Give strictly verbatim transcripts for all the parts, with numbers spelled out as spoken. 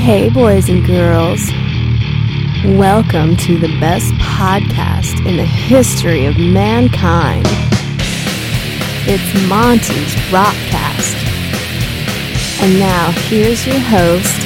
Hey boys and girls, welcome to the best podcast in the history of mankind. It's Monty's Rockcast. And now here's your host,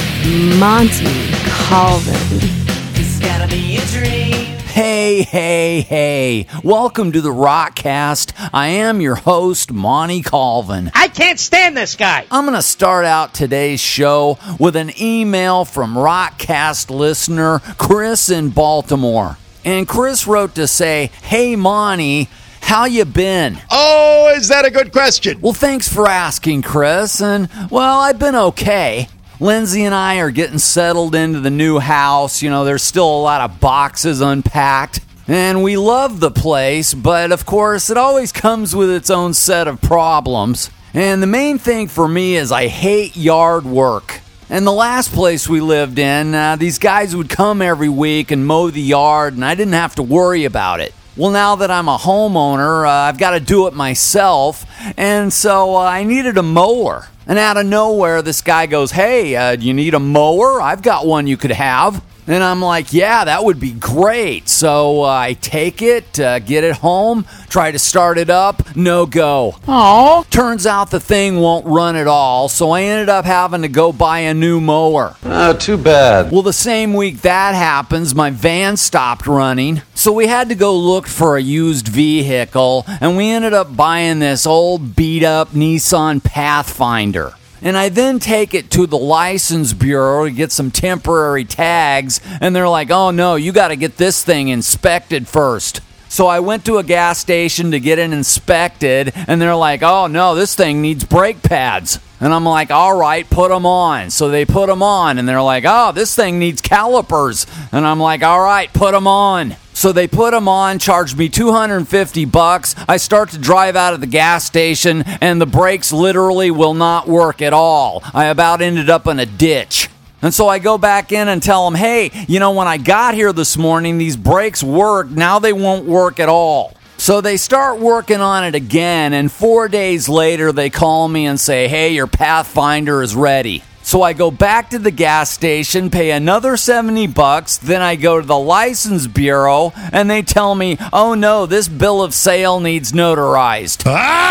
Monty Colvin. It's gotta be a dream. Hey, hey, hey. Welcome to the Rockcast. I am your host, Monty Colvin. I can't stand this guy. I'm going to start out today's show with an email from Rockcast listener Chris in Baltimore. And Chris wrote to say, "Hey, Monty, how you been?" Oh, is that a good question? Well, thanks for asking, Chris. And, well, I've been okay. Lindsay and I are getting settled into the new house. You know, there's still a lot of boxes unpacked. And we love the place, but of course, it always comes with its own set of problems. And the main thing for me is I hate yard work. And the last place we lived in, uh, these guys would come every week and mow the yard, and I didn't have to worry about it. Well, now that I'm a homeowner, uh, I've got to do it myself, and so uh, I needed a mower. And out of nowhere, this guy goes, "Hey, uh, do you need a mower? I've got one you could have." And I'm like, "Yeah, that would be great." So uh, I take it, uh, get it home, try to start it up, no go. Oh. Turns out the thing won't run at all, so I ended up having to go buy a new mower. Oh, too bad. Well, the same week that happens, my van stopped running, so we had to go look for a used vehicle, and we ended up buying this old beat-up Nissan Pathfinder. And I then take it to the license bureau to get some temporary tags, and they're like, "Oh no, you got to get this thing inspected first." So I went to a gas station to get it inspected, and they're like, "Oh no, this thing needs brake pads." And I'm like, "All right, put them on." So they put them on, and they're like, "Oh, this thing needs calipers." And I'm like, "All right, put them on." So they put them on, charged me two hundred fifty bucks. I start to drive out of the gas station, and the brakes literally will not work at all. I about ended up in a ditch. And so I go back in and tell them, "Hey, you know, when I got here this morning, these brakes worked. Now they won't work at all." So they start working on it again, and four days later, they call me and say, "Hey, your Pathfinder is ready." So I go back to the gas station, pay another seventy bucks, then I go to the license bureau, and they tell me, "Oh no, this bill of sale needs notarized."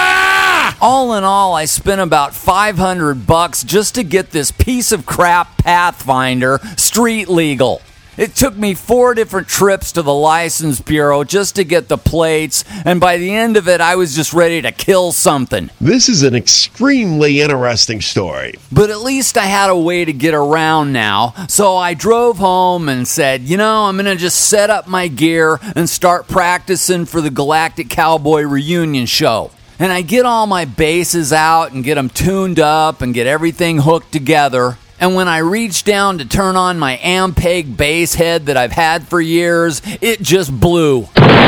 Ah! All in all, I spent about five hundred bucks just to get this piece of crap Pathfinder street legal. It took me four different trips to the license bureau just to get the plates, and by the end of it, I was just ready to kill something. This is an extremely interesting story. But at least I had a way to get around now, so I drove home and said, you know, I'm going to just set up my gear and start practicing for the Galactic Cowboy reunion show. And I get all my bases out and get them tuned up and get everything hooked together. And when I reached down to turn on my Ampeg bass head that I've had for years, it just blew.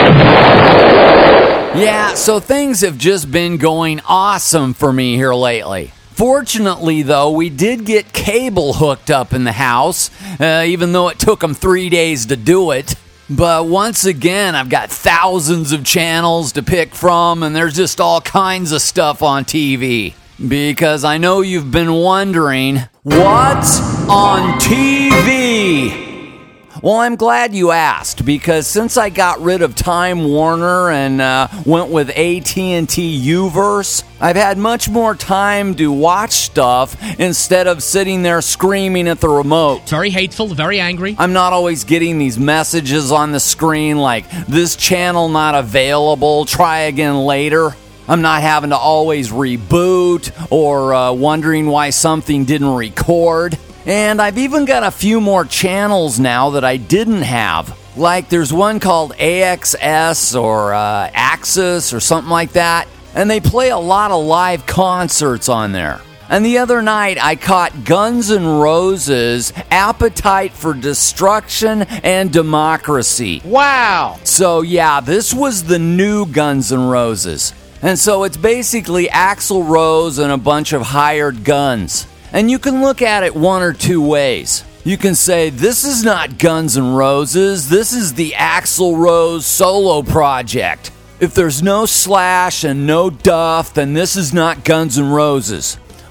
Yeah, so things have just been going awesome for me here lately. Fortunately, though, we did get cable hooked up in the house, uh, even though it took them three days to do it. But once again, I've got thousands of channels to pick from, and there's just all kinds of stuff on T V. Because I know you've been wondering, what's on T V? Well, I'm glad you asked, because since I got rid of Time Warner and uh, went with A T and T U-verse, I've had much more time to watch stuff instead of sitting there screaming at the remote. Very hateful, very angry. I'm not always getting these messages on the screen like, "This channel not available, try again later." I'm not having to always reboot or uh, wondering why something didn't record. And I've even got a few more channels now that I didn't have. Like there's one called A X S or uh, Axis or something like that. And they play a lot of live concerts on there. And the other night I caught Guns N' Roses' Appetite for Destruction and Democracy. Wow. So yeah, this was the new Guns N' Roses. And so it's basically Axl Rose and a bunch of hired guns. And you can look at it one or two ways. You can say, this is not Guns N' Roses, this is the Axl Rose solo project. If there's no Slash and no Duff, then this is not Guns N' Roses.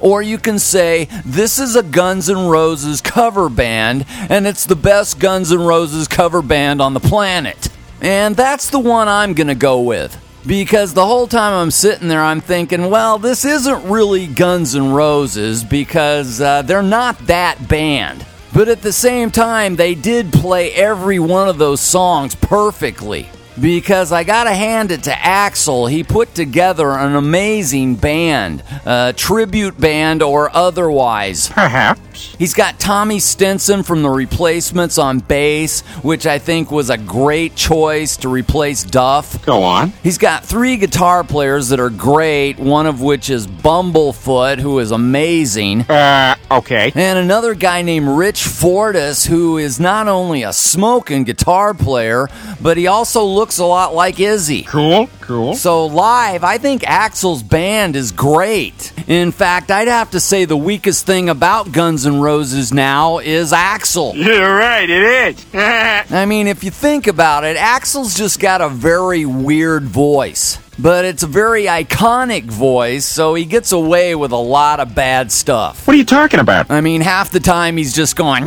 Or you can say, this is a Guns N' Roses cover band, and it's the best Guns N' Roses cover band on the planet. And that's the one I'm going to go with. Because the whole time I'm sitting there, I'm thinking, well, this isn't really Guns N' Roses because uh, they're not that band. But at the same time, they did play every one of those songs perfectly. Because I gotta hand it to Axl, he put together an amazing band, a tribute band or otherwise. Perhaps. He's got Tommy Stinson from The Replacements on bass, which I think was a great choice to replace Duff. Go on. He's got three guitar players that are great, one of which is Bumblefoot, who is amazing. Uh, okay. And another guy named Rich Fortus, who is not only a smoking guitar player, but he also looks a lot like Izzy. Cool, cool. So live, I think Axl's band is great. In fact, I'd have to say the weakest thing about Guns N' Roses now is Axl. You're right, it is. I mean, if you think about it, Axl's just got a very weird voice. But it's a very iconic voice, so he gets away with a lot of bad stuff. What are you talking about? I mean, half the time he's just going,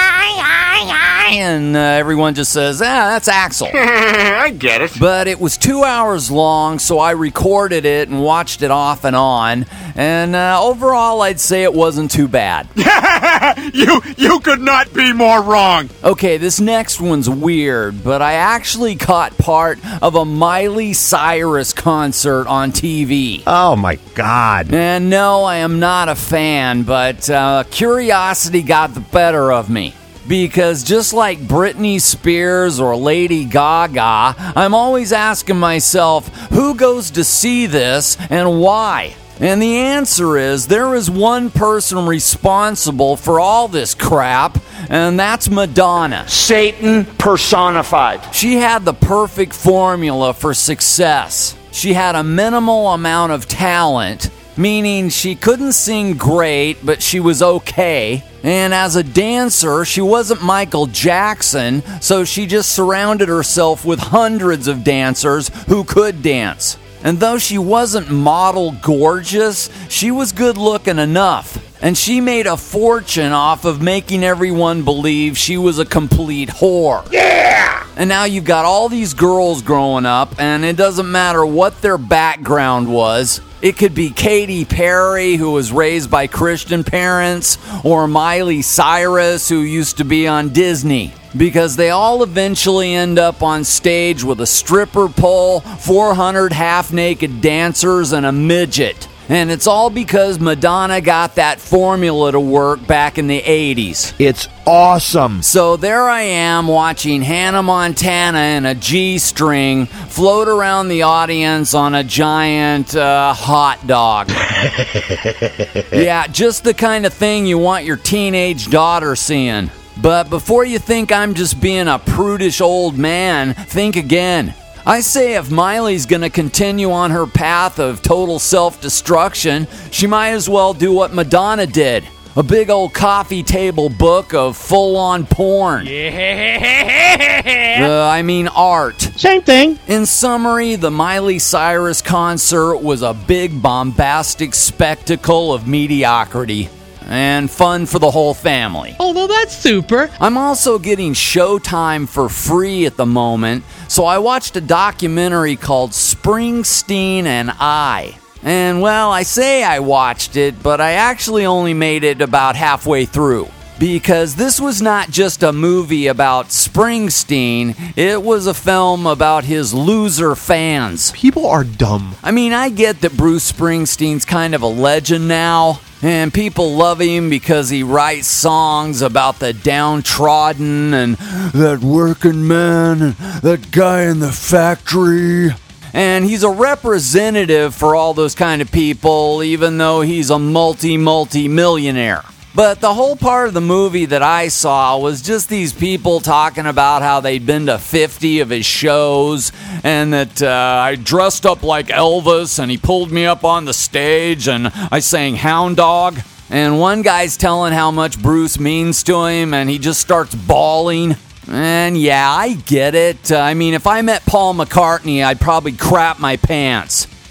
and uh, everyone just says, ah, that's Axl. I get it. But it was two hours long, so I recorded it and watched it off and on. And uh, overall, I'd say it wasn't too bad. you you could not be more wrong. Okay, this next one's weird, but I actually caught part of a Miley Cyrus concert on T V. Oh, my God. And no, I am not a fan, but uh, curiosity got the better of me. Because just like Britney Spears or Lady Gaga, I'm always asking myself, who goes to see this and why? And the answer is, there is one person responsible for all this crap, and that's Madonna. Satan personified. She had the perfect formula for success. She had a minimal amount of talent, meaning she couldn't sing great, but she was okay. And as a dancer, she wasn't Michael Jackson, so she just surrounded herself with hundreds of dancers who could dance. And though she wasn't model gorgeous, she was good looking enough. And she made a fortune off of making everyone believe she was a complete whore. Yeah! And now you've got all these girls growing up, and it doesn't matter what their background was. It could be Katy Perry, who was raised by Christian parents, or Miley Cyrus, who used to be on Disney. Because they all eventually end up on stage with a stripper pole, four hundred half-naked dancers, and a midget. And it's all because Madonna got that formula to work back in the eighties. It's awesome. So there I am watching Hannah Montana in a G-string float around the audience on a giant uh, hot dog. Yeah, just the kind of thing you want your teenage daughter seeing. But before you think I'm just being a prudish old man, think again. I say if Miley's gonna continue on her path of total self-destruction, she might as well do what Madonna did. A big old coffee table book of full-on porn. Yeah. Uh, I mean art. Same thing. In summary, the Miley Cyrus concert was a big bombastic spectacle of mediocrity. And fun for the whole family. Oh, well, that's super. I'm also getting Showtime for free at the moment, so I watched a documentary called Springsteen and I. And, well, I say I watched it, but I actually only made it about halfway through. Because this was not just a movie about Springsteen, it was a film about his loser fans. People are dumb. I mean, I get that Bruce Springsteen's kind of a legend now, and people love him because he writes songs about the downtrodden and that working man and that guy in the factory. And he's a representative for all those kind of people, even though he's a multi, multi-millionaire. But the whole part of the movie that I saw was just these people talking about how they'd been to fifty of his shows and that uh, I dressed up like Elvis and he pulled me up on the stage and I sang Hound Dog. And one guy's telling how much Bruce means to him and he just starts bawling. And yeah, I get it. Uh, I mean, if I met Paul McCartney, I'd probably crap my pants.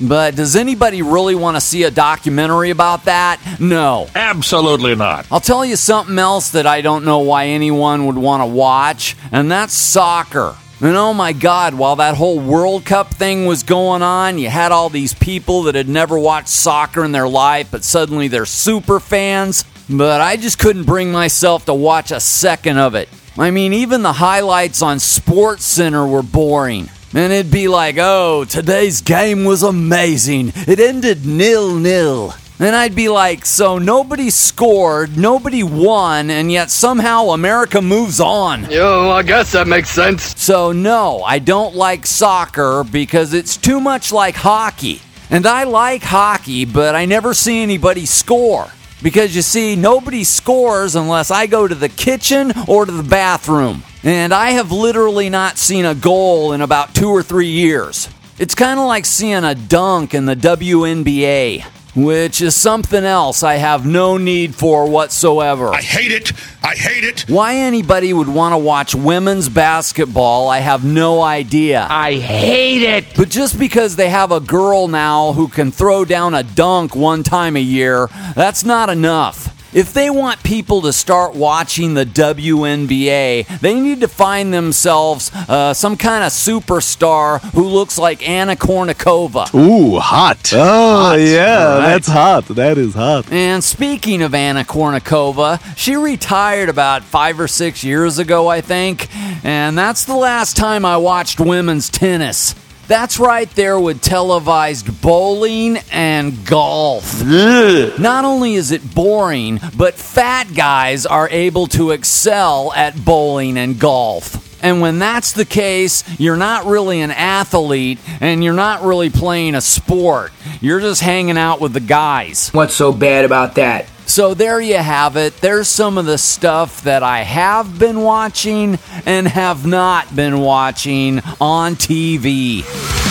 But does anybody really want to see a documentary about that? No. Absolutely not. I'll tell you something else that I don't know why anyone would want to watch, and that's soccer. And oh my God, while that whole World Cup thing was going on, you had all these people that had never watched soccer in their life, but suddenly they're super fans. But I just couldn't bring myself to watch a second of it. I mean, even the highlights on SportsCenter were boring. And it'd be like, oh, today's game was amazing. It ended nil-nil. And I'd be like, so nobody scored, nobody won, and yet somehow America moves on. Yo, I guess that makes sense. So no, I don't like soccer because it's too much like hockey. And I like hockey, but I never see anybody score. Because you see, nobody scores unless I go to the kitchen or to the bathroom. And I have literally not seen a goal in about two or three years. It's kind of like seeing a dunk in the W N B A. Which is something else I have no need for whatsoever. I hate it. I hate it. Why anybody would want to watch women's basketball, I have no idea. I hate it. But just because they have a girl now who can throw down a dunk one time a year, that's not enough. If they want people to start watching the W N B A, they need to find themselves uh, some kind of superstar who looks like Anna Kournikova. Ooh, hot. Oh, hot. Yeah, right. That's hot. That is hot. And speaking of Anna Kournikova, she retired about five or six years ago, I think, and that's the last time I watched women's tennis. That's right there with televised bowling and golf. Ugh. Not only is it boring, but fat guys are able to excel at bowling and golf. And when that's the case, you're not really an athlete and you're not really playing a sport. You're just hanging out with the guys. What's so bad about that? So there you have it. There's some of the stuff that I have been watching and have not been watching on T V.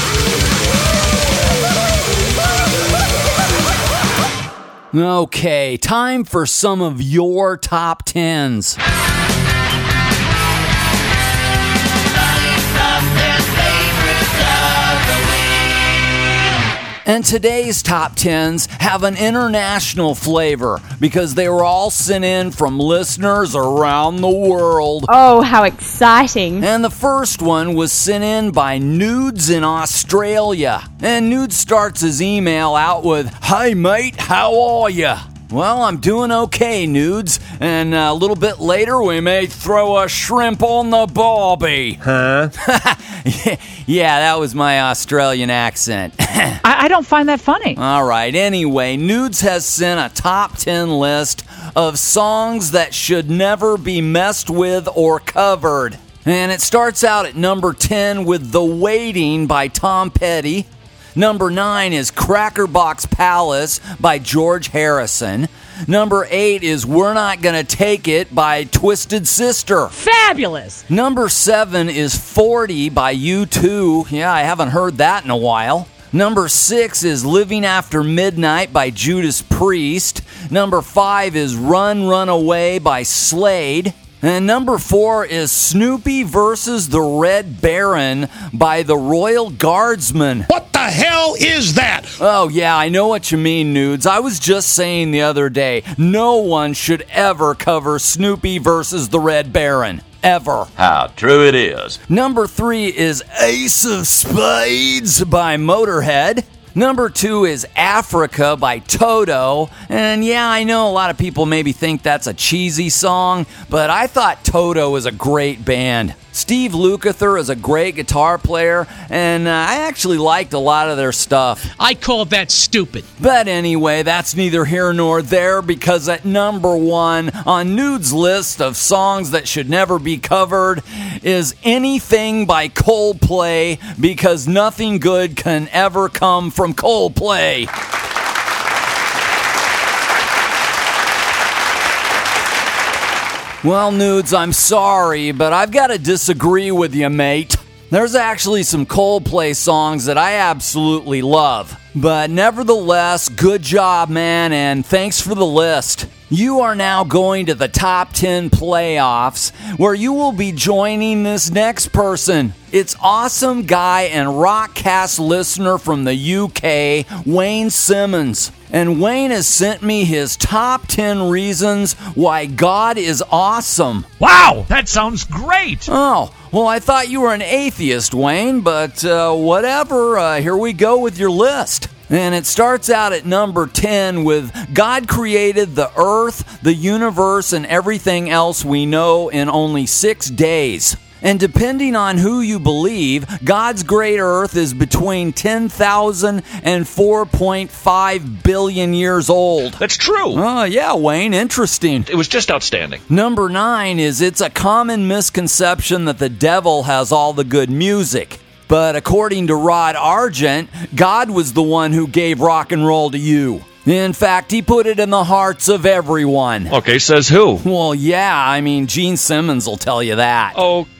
Okay, time for some of your top tens. And today's top tens have an international flavor because they were all sent in from listeners around the world. Oh, how exciting. And the first one was sent in by Nudes in Australia. And Nudes starts his email out with, "Hey mate, how are ya?" Well, I'm doing okay, Nudes. And a little bit later, we may throw a shrimp on the barbie. Huh? Yeah, that was my Australian accent. I, I don't find that funny. All right, anyway, Nudes has sent a top ten list of songs that should never be messed with or covered. And it starts out at number ten with The Waiting by Tom Petty. Number nine is Cracker Box Palace by George Harrison. Number eight is We're Not Gonna Take It by Twisted Sister. Fabulous! Number seven is forty by U two. Yeah, I haven't heard that in a while. Number six is Living After Midnight by Judas Priest. Number five is Run, Run Away by Slade. And number four is Snoopy versus the Red Baron by the Royal Guardsmen. What the hell is that? Oh, yeah, I know what you mean, Nudes. I was just saying the other day, no one should ever cover Snoopy versus the Red Baron. Ever. How true it is. Number three is Ace of Spades by Motorhead. Number two is Africa by Toto. And yeah, I know a lot of people maybe think that's a cheesy song, but I thought Toto was a great band. Steve Lukather is a great guitar player, and uh, I actually liked a lot of their stuff. I call that stupid. But anyway, that's neither here nor there, because at number one on Nude's list of songs that should never be covered is Anything by Coldplay, because nothing good can ever come from Coldplay. Well, Nudes, I'm sorry, but I've got to disagree with you, mate. There's actually some Coldplay songs that I absolutely love. But nevertheless, good job, man, and thanks for the list. You are now going to the top ten playoffs, where you will be joining this next person. It's awesome guy and Rockcast listener from the U K, Wayne Simmons. And Wayne has sent me his top ten reasons why God is awesome. Wow, that sounds great. Oh, well, I thought you were an atheist, Wayne, but uh, whatever. Uh, here we go with your list. And it starts out at number ten with God created the earth, the universe, and everything else we know in only six days. And depending on who you believe, God's great earth is between ten thousand and four point five billion years old. That's true. Oh, yeah, Wayne, interesting. It was just outstanding. Number nine is it's a common misconception that the devil has all the good music. But according to Rod Argent, God was the one who gave rock and roll to you. In fact, he put it in the hearts of everyone. Okay, says who? Well, yeah, I mean, Gene Simmons will tell you that.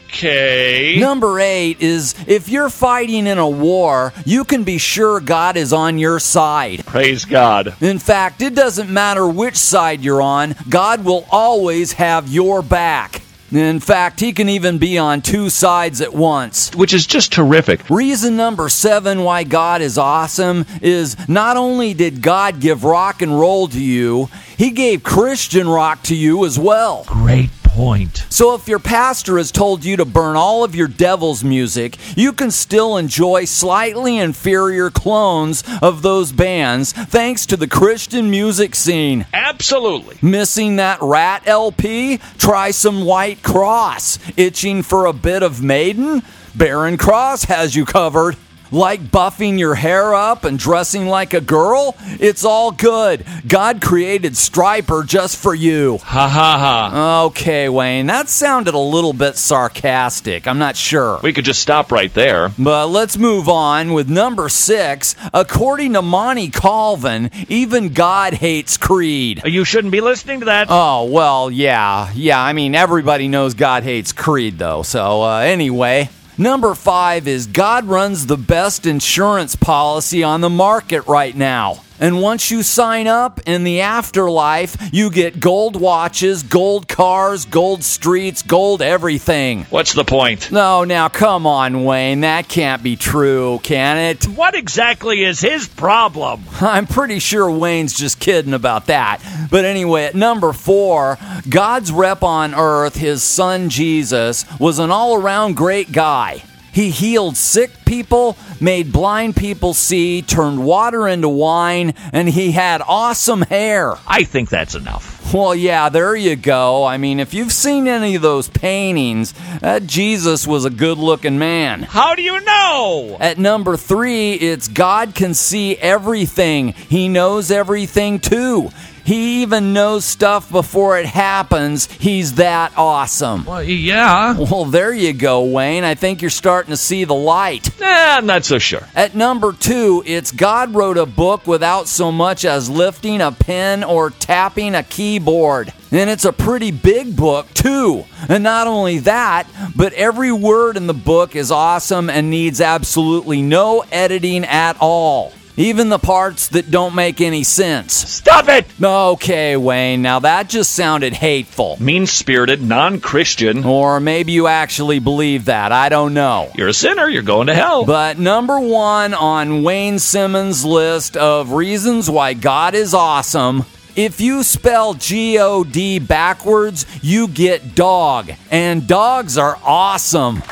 Okay. Number eight is if you're fighting in a war, you can be sure God is on your side. Praise God. In fact, it doesn't matter which side you're on, God will always have your back. In fact, he can even be on two sides at once. Which is just terrific. Reason number seven why God is awesome is not only did God give rock and roll to you, he gave Christian rock to you as well. Great point. So if your pastor has told you to burn all of your devil's music, you can still enjoy slightly inferior clones of those bands thanks to the Christian music scene. Absolutely. Missing that Rat L P? Try some White Cross. Itching for a bit of Maiden? Barren Cross has you covered. Like buffing your hair up and dressing like a girl? It's all good. God created Stryper just for you. Ha ha ha. Okay, Wayne, that sounded a little bit sarcastic. I'm not sure. We could just stop right there. But let's move on with number six. According to Monty Colvin, even God hates Creed. You shouldn't be listening to that. Oh, well, yeah. Yeah, I mean, everybody knows God hates Creed, though. So, uh, anyway. Number five is God runs the best insurance policy on the market right now. And once you sign up, in the afterlife, you get gold watches, gold cars, gold streets, gold everything. What's the point? No, now come on, Wayne. That can't be true, can it? What exactly is his problem? I'm pretty sure Wayne's just kidding about that. But anyway, at number four, God's rep on earth, his son Jesus, was an all-around great guy. He healed sick people, made blind people see, turned water into wine, and he had awesome hair. I think that's enough. Well, yeah, there you go. I mean, if you've seen any of those paintings, that Jesus was a good-looking man. How do you know? At number three, it's God can see everything. He knows everything, too. He even knows stuff before it happens. He's that awesome. Well, yeah. Well, there you go, Wayne. I think you're starting to see the light. Nah, I'm not so sure. At number two, it's God wrote a book without so much as lifting a pen or tapping a keyboard. And it's a pretty big book, too. And not only that, but every word in the book is awesome and needs absolutely no editing at all. Even the parts that don't make any sense. Stop it! Okay, Wayne, now that just sounded hateful. Mean-spirited, non-Christian. Or maybe you actually believe that. I don't know. You're a sinner. You're going to hell. But number one on Wayne Simmons' list of reasons why God is awesome, if you spell G O D backwards, you get dog. And dogs are awesome.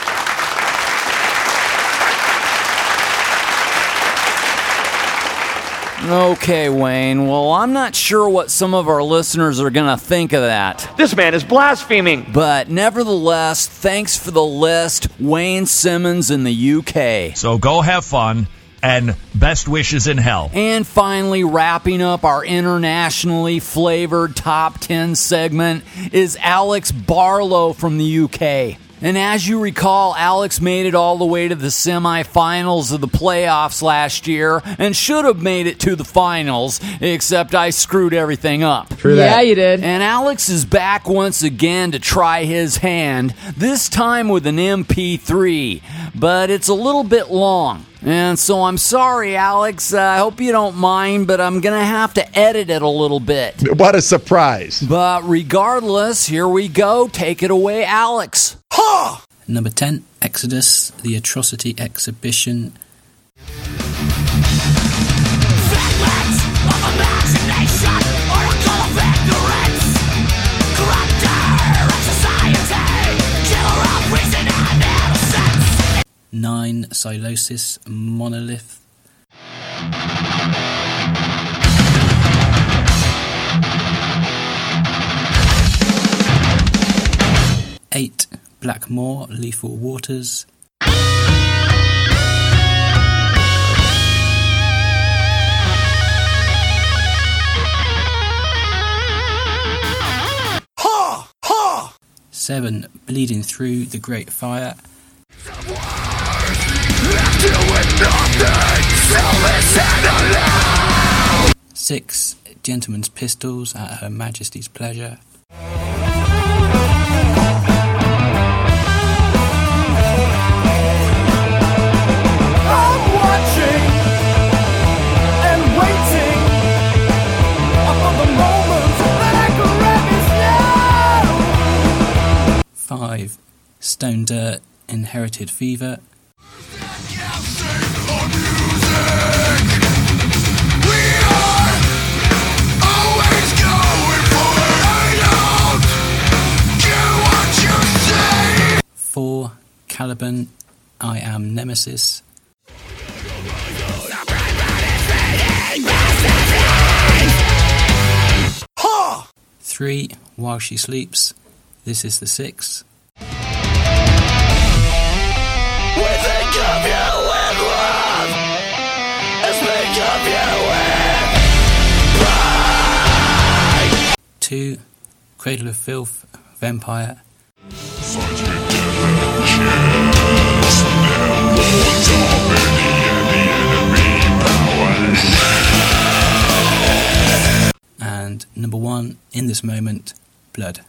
Okay, Wayne. Well, I'm not sure what some of our listeners are going to think of that. This man is blaspheming. But nevertheless, thanks for the list, Wayne Simmons in the U K. So go have fun, and best wishes in hell. And finally, wrapping up our internationally flavored top ten segment is Alex Barlow from the U K. And as you recall, Alex made it all the way to the semifinals of the playoffs last year and should have made it to the finals, except I screwed everything up. True that. Yeah, you did. And Alex is back once again to try his hand, this time with an M P three, but it's a little bit long. And so I'm sorry, Alex. Uh, I hope you don't mind, but I'm going to have to edit it a little bit. What a surprise. But regardless, here we go. Take it away, Alex. Ha! Number ten, Exodus, the Atrocity Exhibition. Nine, Silosis, Monolith. Eight, Blackmore, Lethal Waters. Ha! Ha! Seven, Bleeding Through, The Great Fire. Six, Gentleman's Pistols, At Her Majesty's Pleasure. Five, Stone Dirt, Inherited Fever. Four, Caliban, I Am Nemesis. Three, While She Sleeps, This Is the Six. Two, Cradle of Filth, Vampire. And number one, In This Moment, Blood.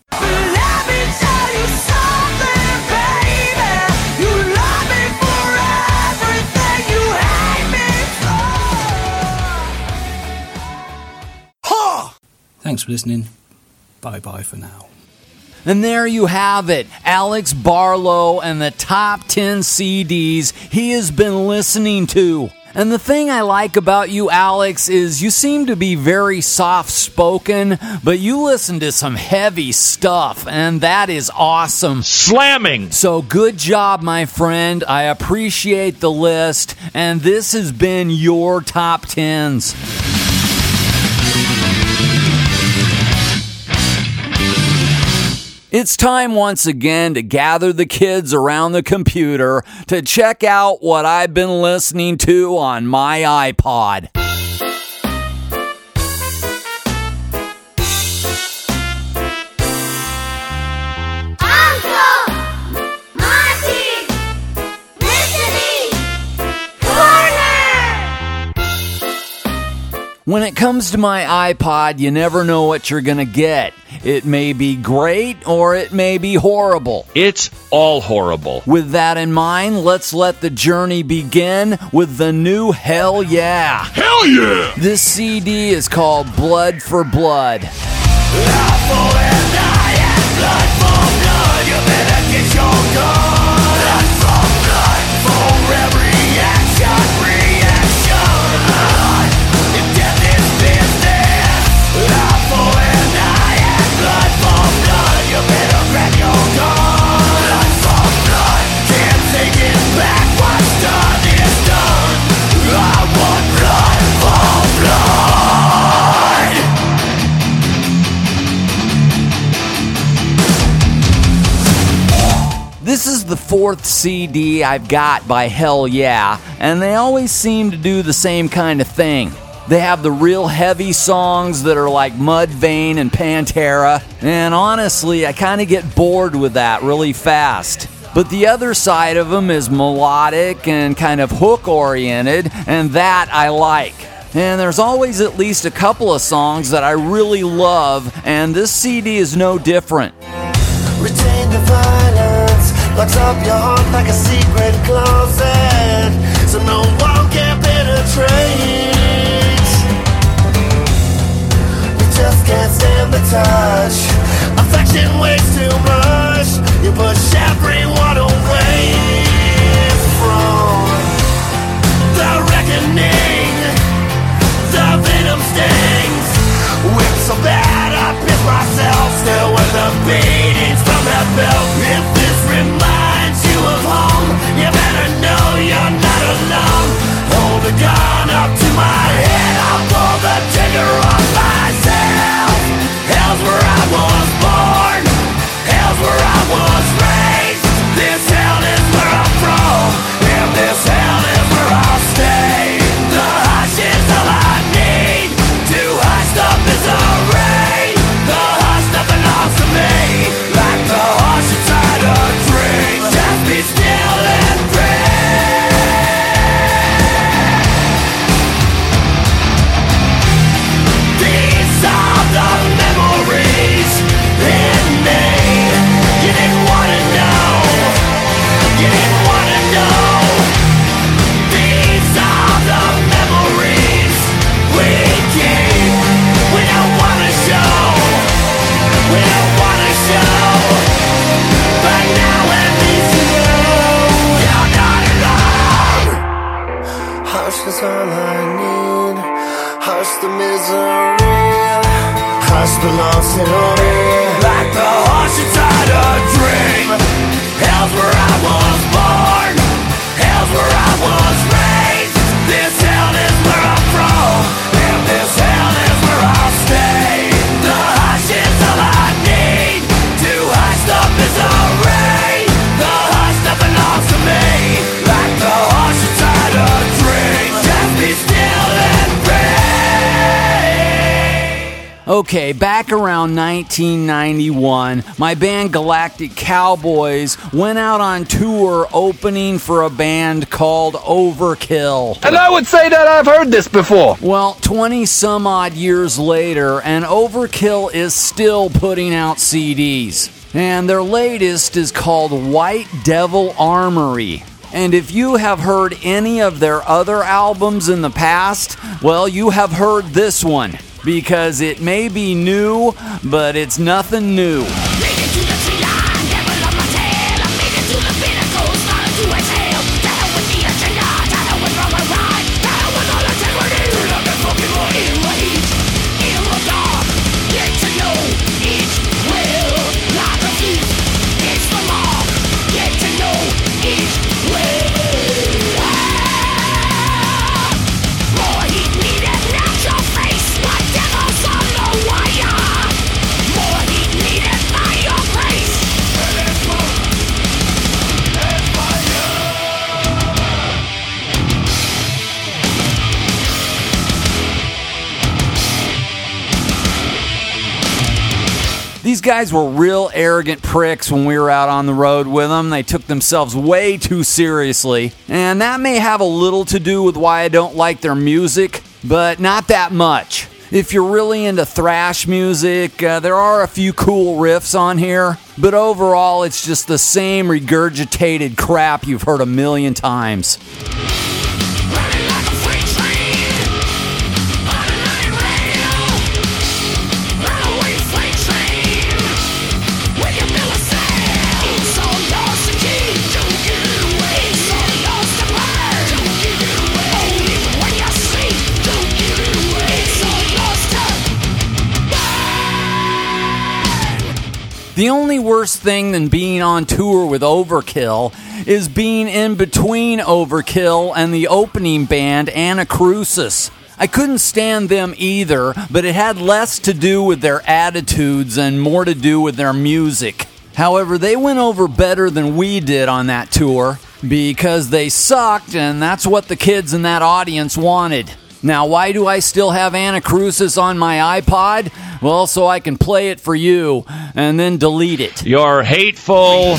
Thanks for listening. Bye-bye for now. And there you have it, Alex Barlow and the top ten C Ds he has been listening to. And the thing I like about you, Alex, is you seem to be very soft-spoken, but you listen to some heavy stuff, and that is awesome. Slamming! So good job, my friend. I appreciate the list, and this has been your top tens. It's time once again to gather the kids around the computer to check out what I've been listening to on my iPod. When it comes to my iPod, you never know what you're going to get. It may be great or it may be horrible. It's all horrible. With that in mind, let's let the journey begin with the new Hell Yeah. Hell yeah! This C D is called Blood for Blood. This is the fourth C D I've got by Hell Yeah, and they always seem to do the same kind of thing. They have the real heavy songs that are like Mudvayne and Pantera, and honestly, I kind of get bored with that really fast. But the other side of them is melodic and kind of hook-oriented, and that I like. And there's always at least a couple of songs that I really love, and this C D is no different. Retain the violence, locks up your heart like a secret closet, so no one can penetrate. We just can't stand the touch. Affection weighs too much. You push everyone away from the reckoning. The venom stings. Whip so bad I piss myself. Still with the beatings from that belt. If this reminds you of home, you better know you're not alone. Hold the gun up to my head, I'll pull the trigger on myself. Hell's where I was born. Hell's where I was raised. This hell is where I'm from, and this hell is where I'll stay. The hush is all I need. To hush up is a rain. The hush that belongs to me, like the hush inside a dream. Just be still and pray. These are the memories in me. You didn't wanna know. You didn't wanna know. These are the memories we keep. We don't wanna show. We don't wanna show. But now at least you know you're not alone. Hush is all I need. Hush the misery. Hush belongs to me, like the hush inside a dream. Hell's where I was born. Hell's where I was raised. This hell is where I'm from, and this hell is where I'll stay. The hush is all I need. To hush up is a rain. The hush that belongs to me, like the hush inside a dream. Just be still and pray. Okay, back around nineteen ninety-one, my band Galactic Cowboys went out on tour opening for a band called Overkill. And I would say that I've heard this before. Well, twenty some odd years later, and Overkill is still putting out C Ds. And their latest is called White Devil Armory. And if you have heard any of their other albums in the past, well, you have heard this one. Because it may be new, but it's nothing new. These guys were real arrogant pricks when we were out on the road with them. They took themselves way too seriously. And that may have a little to do with why I don't like their music, but not that much. If you're really into thrash music, uh, there are a few cool riffs on here, but overall it's just the same regurgitated crap you've heard a million times. The only worse thing than being on tour with Overkill is being in between Overkill and the opening band, Anacrusis. I couldn't stand them either, but it had less to do with their attitudes and more to do with their music. However, they went over better than we did on that tour because they sucked, and that's what the kids in that audience wanted. Now, why do I still have Anacrusis on my iPod? Well, so I can play it for you and then delete it. You're hateful.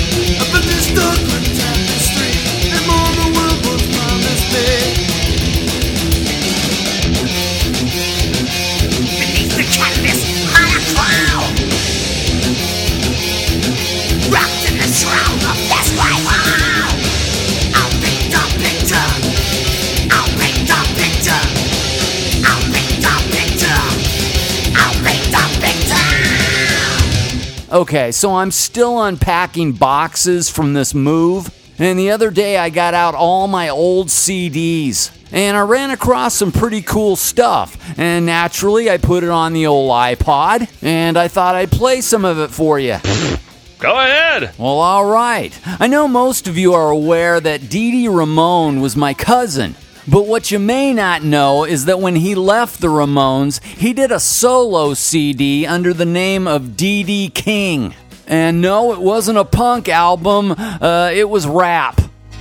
Okay, so I'm still unpacking boxes from this move, and the other day I got out all my old C Ds, and I ran across some pretty cool stuff, and naturally I put it on the old iPod, and I thought I'd play some of it for you. Go ahead. Well, all right. I know most of you are aware that Dee Dee Ramone was my cousin. But what you may not know is that when he left the Ramones, he did a solo C D under the name of D D King. And no, it wasn't a punk album, uh, it was rap.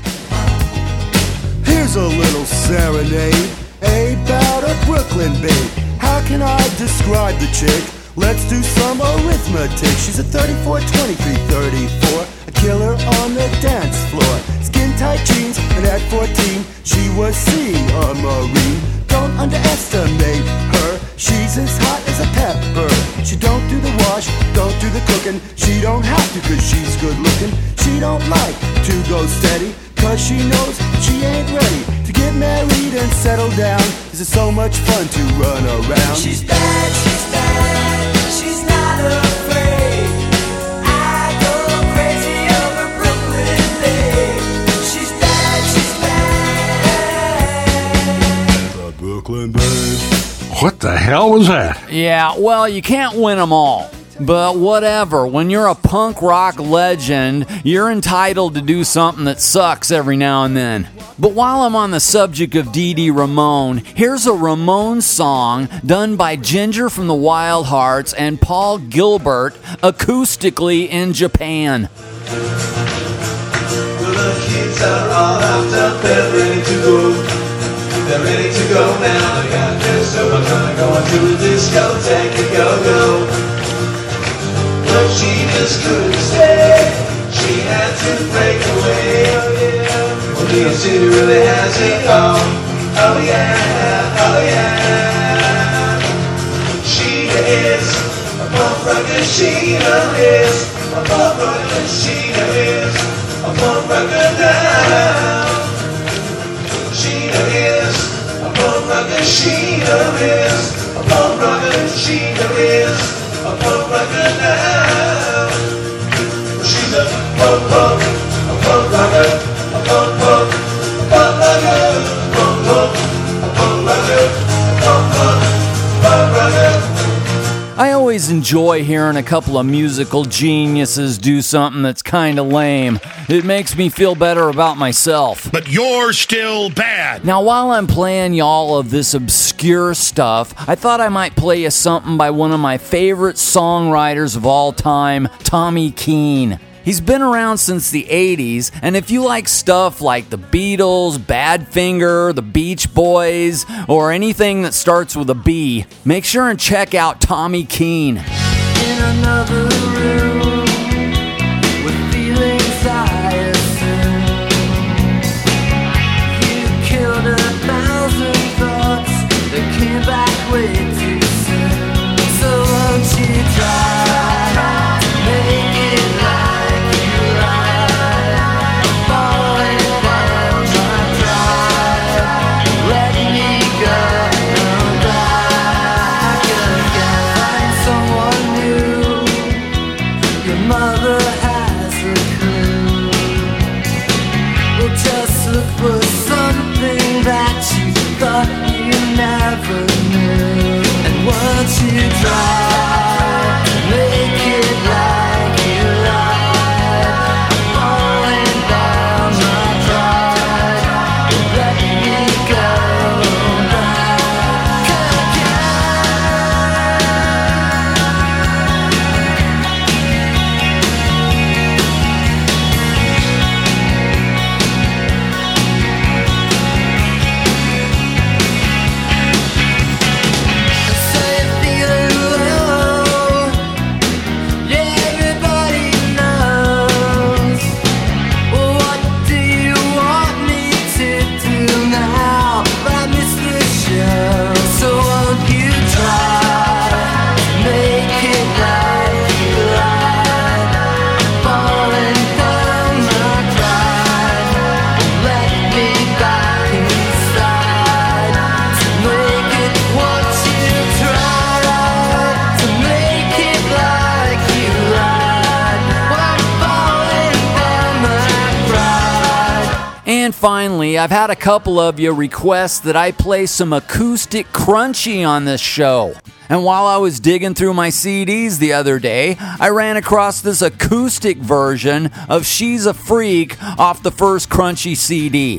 Here's a little serenade, about a Brooklyn babe. How can I describe the chick? Let's do some arithmetic. She's a thirty-four, twenty-three, thirty-four, a killer on the dance floor. Skin-tight jeans, and at fourteen, she was C, a Marine. Don't underestimate her, she's as hot as a pepper. She don't do the wash, don't do the cooking. She don't have to cause she's good looking. She don't like to go steady, cause she knows she ain't ready to get married and settle down. Cause it's so much fun to run around. She's bad, she's bad, she's not afraid. I go crazy over Brooklyn babe. She's bad, she's bad. The Brooklyn babe. What the hell was that? Yeah, well, you can't win them all. But whatever, when you're a punk rock legend, you're entitled to do something that sucks every now and then. But while I'm on the subject of Dee Dee Ramone, here's a Ramone song done by Ginger from the Wild Hearts and Paul Gilbert acoustically in Japan. Well, the kids are all out up, they're ready to go. They're ready to go now. They got dressed so I'm gonna go to a discotheque and go go. But she just couldn't stay. She had to break away. Oh yeah. Well, New York City really has it all. Oh yeah, oh yeah. Sheena is a punk rocker. Sheena is a punk rocker. Sheena is a punk rocker now. Sheena is a punk rocker. Sheena is a punk rocker. Sheena is a punk rocker now. She's a punk punk, a punk rocker, a punk punk, a punk rocker, a punk punk, a punk rocker, a punk punk, punk rocker. I always enjoy hearing a couple of musical geniuses do something that's kind of lame. It makes me feel better about myself. But you're still bad. Now, while I'm playing y'all of this obscure stuff, I thought I might play you something by one of my favorite songwriters of all time, Tommy Keene. He's been around since the eighties, and if you like stuff like the Beatles, Badfinger, the Beach Boys, or anything that starts with a B, make sure and check out Tommy Keene. In another room with feelings I assume you killed a thousand thoughts that came back way too soon. So won't you try to make it like you like? Falling down, try, try, let me go. Don't die, 'cause I can't find someone new And finally, I've had a couple of you request that I play some acoustic crunchy on this show. And while I was digging through my C Ds the other day, I ran across this acoustic version of She's a Freak off the first Crunchy C D.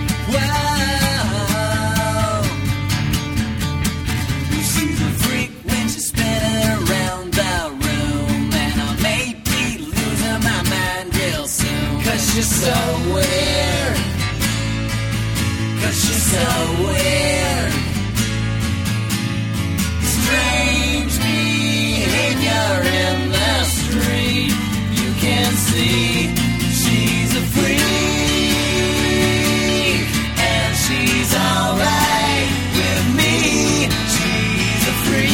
She's so weird, cause she's so weird. Strange behavior in the street. You can see she's a freak, and she's alright with me. She's a freak,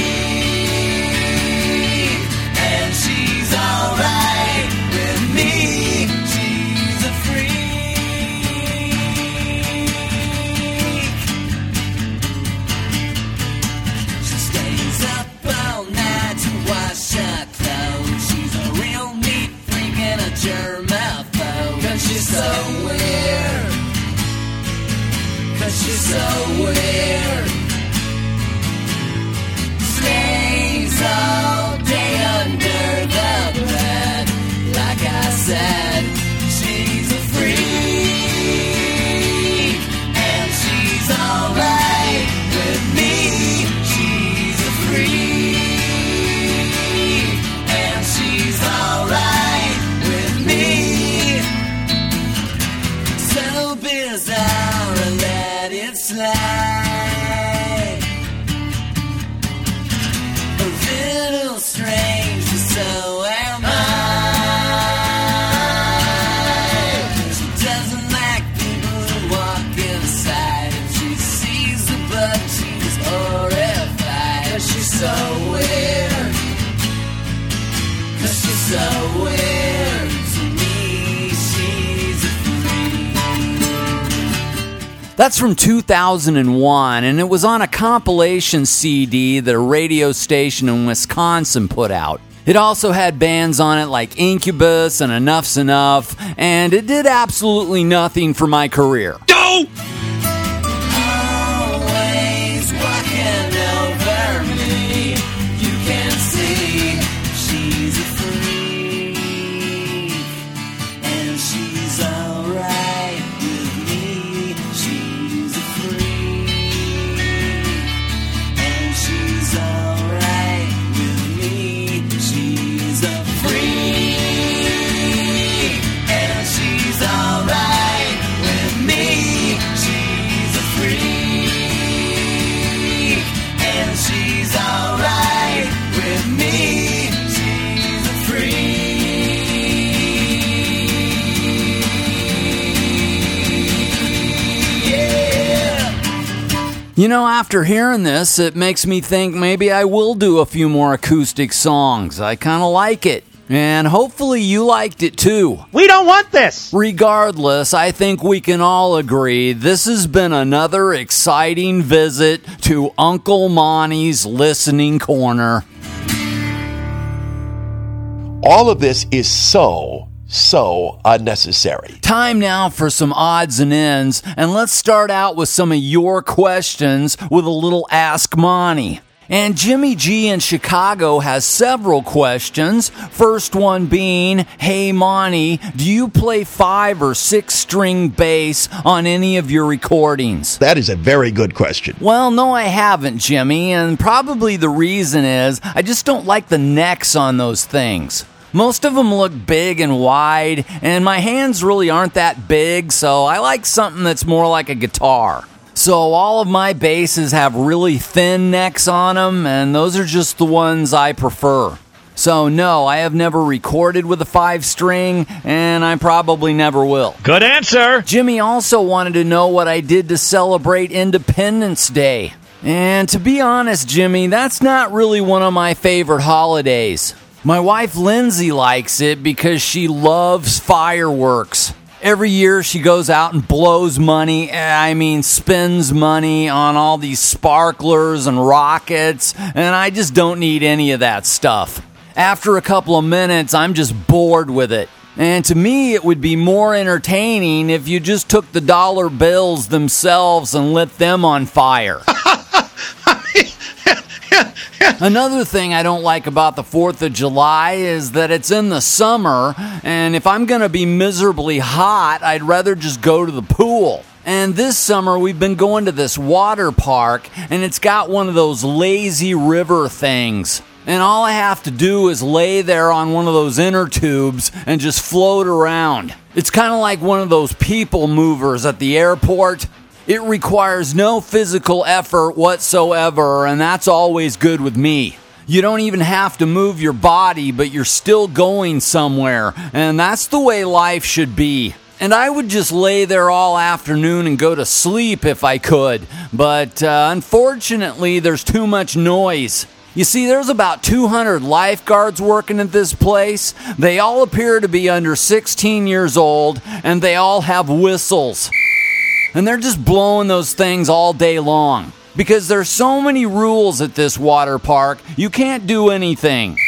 and she's alright with me. She's so weird, cause she's so weird. Stays all day under the bed. Like I said, she's a freak, and she's alright with me. She's a freak, and she's alright with me. So bizarre and let it slide. A little strange, but so am I. She doesn't like people who walk inside. If she sees the blood, she's horrified. Cause she's so weird, cause she's so weird. To me, she's a That's from two thousand one, and it was on a compilation C D that a radio station in Wisconsin put out. It also had bands on it like Incubus and Enough's Enough, and it did absolutely nothing for my career. Go! Always walking over me. You can see she's a freak, and she's alright with me. She's a freak, and she's alright with me. She's a freak, and she's alright with me. She's a freak, and she's alright with me. She's a freak. You know, after hearing this, it makes me think maybe I will do a few more acoustic songs. I kind of like it. And hopefully you liked it too. We don't want this! Regardless, I think we can all agree this has been another exciting visit to Uncle Monty's Listening Corner. All of this is so, so unnecessary. Time now for some odds and ends, and let's start out with some of your questions with a little Ask Monty. And Jimmy G in Chicago has several questions. First one being, hey Monty, do you play five or six string bass on any of your recordings? That is a very good question. Well, no, I haven't, Jimmy, and probably the reason is I just don't like the necks on those things. Most of them look big and wide, and my hands really aren't that big, so I like something that's more like a guitar. So all of my basses have really thin necks on them, and those are just the ones I prefer. So no, I have never recorded with a five string, and I probably never will. Good answer! Jimmy also wanted to know what I did to celebrate Independence Day. And to be honest, Jimmy, that's not really one of my favorite holidays. My wife Lindsay likes it because she loves fireworks. Every year she goes out and blows money, I mean spends money on all these sparklers and rockets, and I just don't need any of that stuff. After a couple of minutes, I'm just bored with it. And to me, it would be more entertaining if you just took the dollar bills themselves and lit them on fire. Another thing I don't like about the fourth of July is that it's in the summer, and if I'm going to be miserably hot, I'd rather just go to the pool. And this summer, we've been going to this water park, and it's got one of those lazy river things. And all I have to do is lay there on one of those inner tubes and just float around. It's kind of like one of those people movers at the airport. It requires no physical effort whatsoever, and that's always good with me. You don't even have to move your body, but you're still going somewhere, and that's the way life should be. And I would just lay there all afternoon and go to sleep if I could, but uh, unfortunately there's too much noise. You see, there's about two hundred lifeguards working at this place. They all appear to be under sixteen years old, and they all have whistles. And they're just blowing those things all day long. Because there's so many rules at this water park, you can't do anything.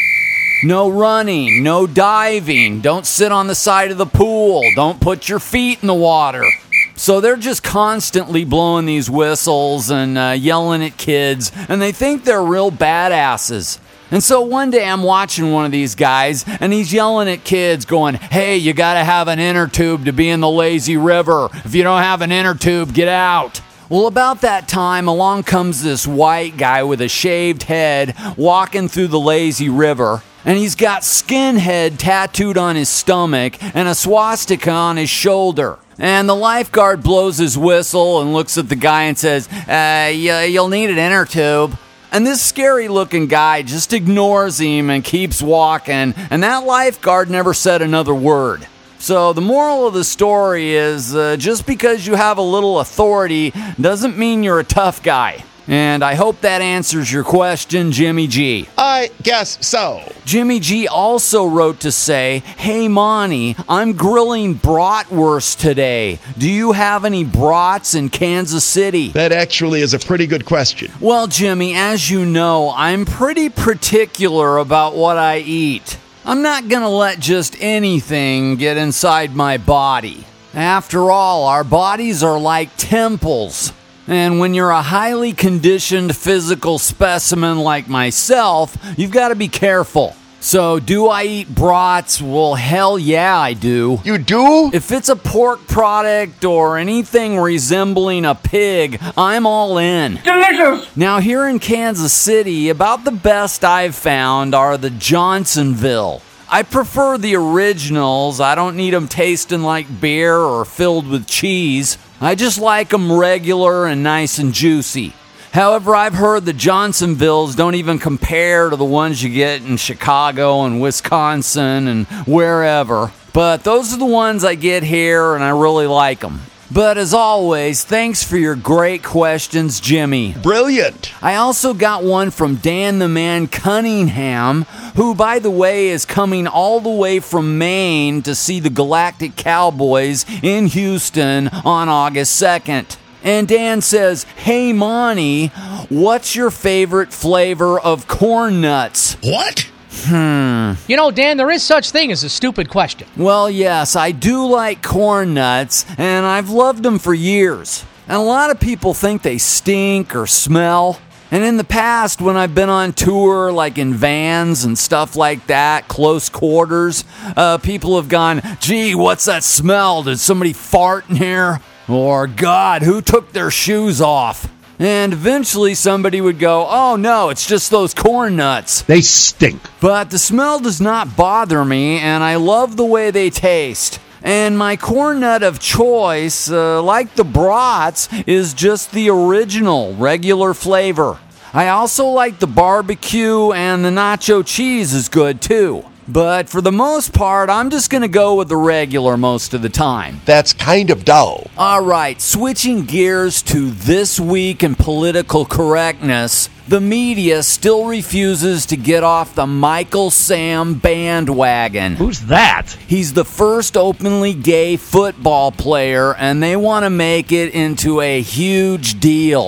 No running, no diving, don't sit on the side of the pool, don't put your feet in the water. So they're just constantly blowing these whistles and uh, yelling at kids, and they think they're real badasses. And so one day I'm watching one of these guys, and he's yelling at kids going, "Hey, you gotta have an inner tube to be in the lazy river. If you don't have an inner tube, get out." Well, about that time, along comes this white guy with a shaved head walking through the lazy river, and he's got skinhead tattooed on his stomach and a swastika on his shoulder. And the lifeguard blows his whistle and looks at the guy and says, uh, you'll need an inner tube. And this scary-looking guy just ignores him and keeps walking, and that lifeguard never said another word. So the moral of the story is, uh, just because you have a little authority doesn't mean you're a tough guy. And I hope that answers your question, Jimmy G. I guess so. Jimmy G also wrote to say, "Hey, Monty, I'm grilling bratwurst today. Do you have any brats in Kansas City?" That actually is a pretty good question. Well, Jimmy, as you know, I'm pretty particular about what I eat. I'm not going to let just anything get inside my body. After all, our bodies are like temples. And when you're a highly conditioned physical specimen like myself, you've got to be careful. So, do I eat brats? Well, hell yeah, I do. You do? If it's a pork product or anything resembling a pig, I'm all in. Delicious! Now, here in Kansas City, about the best I've found are the Johnsonville. I prefer the originals. I don't need them tasting like beer or filled with cheese. I just like them regular and nice and juicy. However, I've heard the Johnsonvilles don't even compare to the ones you get in Chicago and Wisconsin and wherever. But those are the ones I get here, and I really like them. But as always, thanks for your great questions, Jimmy. Brilliant. I also got one from Dan the Man Cunningham, who, by the way, is coming all the way from Maine to see the Galactic Cowboys in Houston on August second. And Dan says, "Hey, Monty, what's your favorite flavor of corn nuts?" What? Hmm. You know, Dan, there is such thing as a stupid question. Well, yes, I do like corn nuts, and I've loved them for years. And a lot of people think they stink or smell. And in the past, when I've been on tour, like in vans and stuff like that, close quarters, uh, people have gone, "Gee, what's that smell? Did somebody fart in here?" Or, "God, who took their shoes off?" And eventually somebody would go, "Oh no, it's just those corn nuts. They stink." But the smell does not bother me, and I love the way they taste. And my corn nut of choice, uh, like the brats, is just the original, regular flavor. I also like the barbecue, and the nacho cheese is good too. But for the most part, I'm just going to go with the regular most of the time. That's kind of dull. All right, switching gears to This Week in Political Correctness, the media still refuses to get off the Michael Sam bandwagon. Who's that? He's the first openly gay football player, and they want to make it into a huge deal.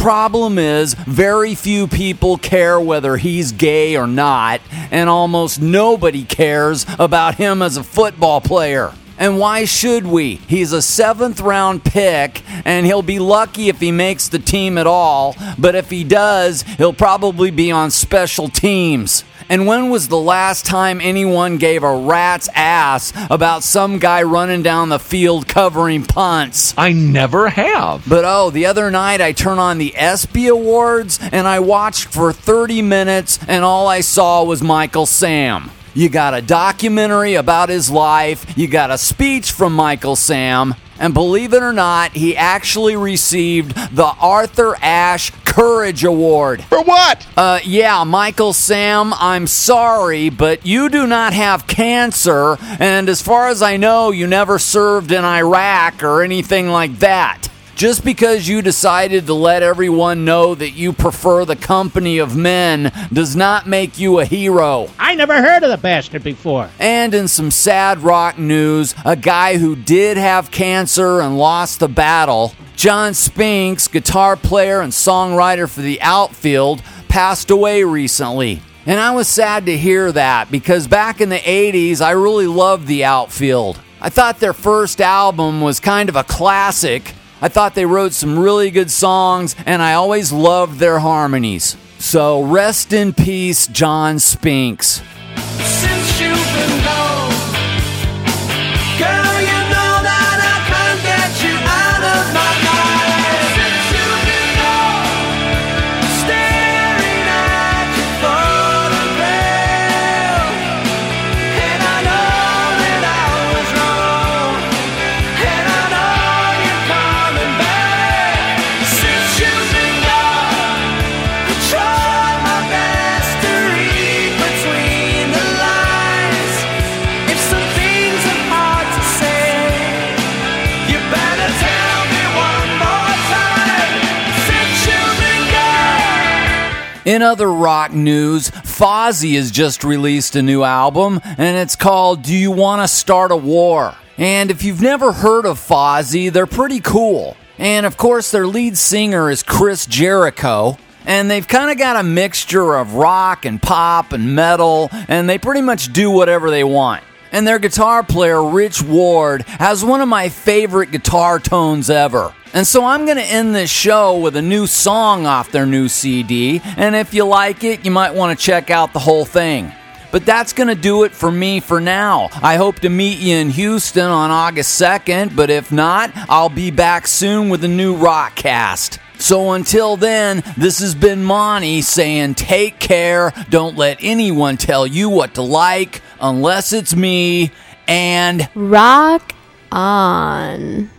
problem is, very few people care whether he's gay or not, and almost nobody cares about him as a football player. And why should we? He's a seventh round pick, and he'll be lucky if he makes the team at all, but if he does, he'll probably be on special teams. And when was the last time anyone gave a rat's ass about some guy running down the field covering punts? I never have. But oh, the other night I turned on the ESPY Awards, and I watched for thirty minutes, and all I saw was Michael Sam. You got a documentary about his life, you got a speech from Michael Sam, and believe it or not, he actually received the Arthur Ashe Courage Award. For what? Uh, yeah, Michael Sam, I'm sorry, but you do not have cancer, and as far as I know, you never served in Iraq or anything like that. Just because you decided to let everyone know that you prefer the company of men does not make you a hero. I never heard of the bastard before. And in some sad rock news, a guy who did have cancer and lost the battle, John Spinks, guitar player and songwriter for the Outfield, passed away recently. And I was sad to hear that because back in the eighties, I really loved the Outfield. I thought their first album was kind of a classic. I thought they wrote some really good songs, and I always loved their harmonies. So rest in peace, John Spinks. Since you've been gone, girl, you know that I can't get you out of my mind. Since you've been gone, staring at your photograph, and I know that I was wrong, and I know you're coming back. Since you've been gone, I tried my best to read between the lines. If some things are hard to say, you better tell me one more time. Since you've been gone. In other rock news, Fozzy has just released a new album, and it's called Do You Want to Start a War? And if you've never heard of Fozzy, they're pretty cool. And of course, their lead singer is Chris Jericho. And they've kind of got a mixture of rock and pop and metal, and they pretty much do whatever they want. And their guitar player, Rich Ward, has one of my favorite guitar tones ever. And so I'm going to end this show with a new song off their new C D, and if you like it, you might want to check out the whole thing. But that's going to do it for me for now. I hope to meet you in Houston on August second, but if not, I'll be back soon with a new Rockcast. So until then, this has been Monty saying take care, don't let anyone tell you what to like, unless it's me, and rock on.